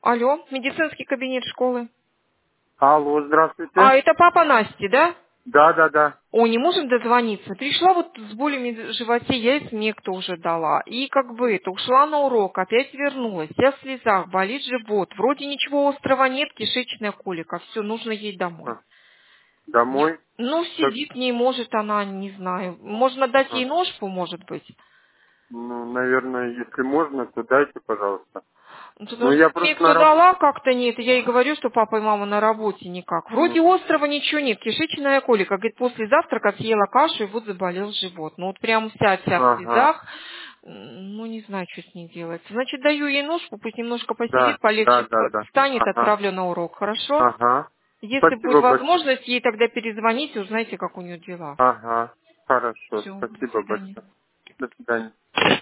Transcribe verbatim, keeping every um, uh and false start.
Алло, медицинский кабинет школы. Алло, здравствуйте. А, это папа Насти, да? Да, да, да. О, не можем дозвониться. Пришла вот с болями в животе, я и смекту уже дала. И как бы это, ушла на урок, опять вернулась. Я в слезах, болит живот. Вроде ничего острого нет, кишечная колика. Все, нужно ей домой. А, домой? Ну, Так, сидит не может она, не знаю. Можно дать а, ей ножку, может быть? ну, наверное, если можно, то дайте, пожалуйста. Ну, потому Ну, что я просто на смекту работе. дала как-то нет, и я ей говорю, что папа и мама на работе никак. Вроде острого ничего нет, кишечная колика. Говорит, после завтрака съела кашу, и вот заболел живот. Ну вот прям вся-вся в Ага. слезах. М, Ну, не знаю, что с ней делать. Значит, даю ей ножку, пусть немножко посидит, Да, полегче да, да, п- да. встанет, Ага. отправлю на урок, хорошо? Ага. Если будет Спасибо большое. возможность, ей тогда перезвоните, узнайте, как у нее дела. Ага. Хорошо. Все, до Спасибо свидания. большое. До свидания.